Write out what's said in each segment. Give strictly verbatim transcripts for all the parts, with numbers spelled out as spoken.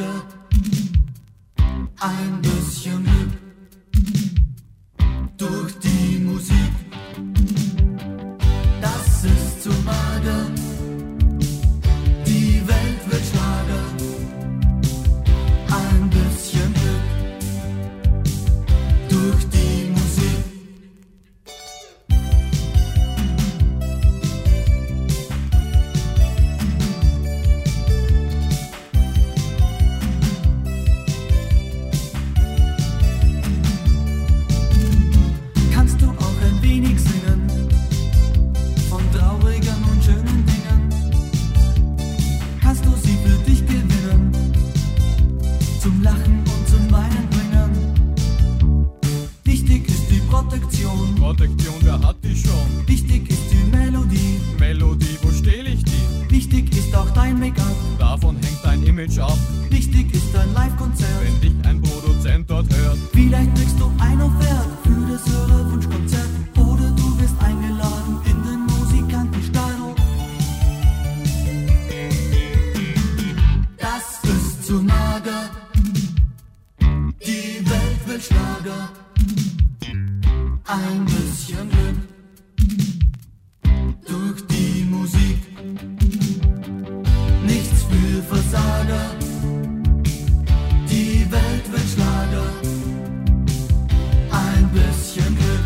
Schlager, ein bisschen Glück durch die Musik. Das ist zu mager, die Welt wird Schlager, ein bisschen Glück durch die Musik. Kannst du auch ein wenig singen von traurigen und schönen Dingen? Kannst du sie für dich gewinnen, zum Lachen und zum Weinen bringen? Wichtig ist die Protektion, Protektion, wer hat die schon? wichtig ist die Melodie, Melodie, wo stehl ich die? wichtig ist auch dein Make-up, Davon hängt dein Image ab, wichtig ist dein Live-Konzert. wenn dich ein Produzent dort hört. Vielleicht kriegst du ein Offert für das Hörerwunschkonzert oder du wirst eingeladen in den Musikantenstadel. Das ist zu mager, die Welt will Schlager, ein bisschen Glück durch die Musik, nichts für Versager, die Welt will Schlager, ein bisschen Glück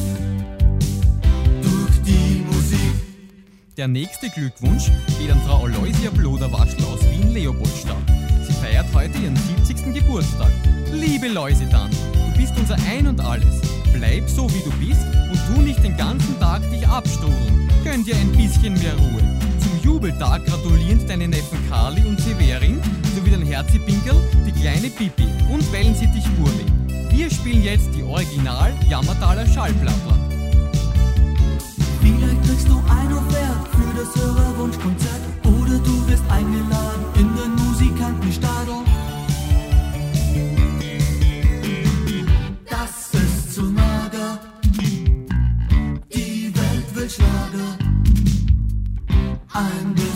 durch die Musik. Der nächste Glückwunsch geht an Frau Aloysia Bloder-Waschl aus Wien-Leopoldstadt. Sie feiert heute ihren siebzigsten Geburtstag. Liebe Leusitan, du bist unser Ein und Alles. Bleib so, wie du bist und tu nicht den ganzen Tag dich abstrudeln. Gönn dir ein bisschen mehr Ruhe. Zum Jubeltag gratulieren deine Neffen Carly und Severin sowie dein Herzi-Pinkel, die kleine Pipi und Wellensittich Burli. Wir spielen jetzt die Original Jammertaler Schallplattler. Vielleicht kriegst du ein Offert für das Hörerwunschkonzert oder du wirst eingeladen in den Musikantenstadel. Das ist zu mager, die Welt will Schlager, ein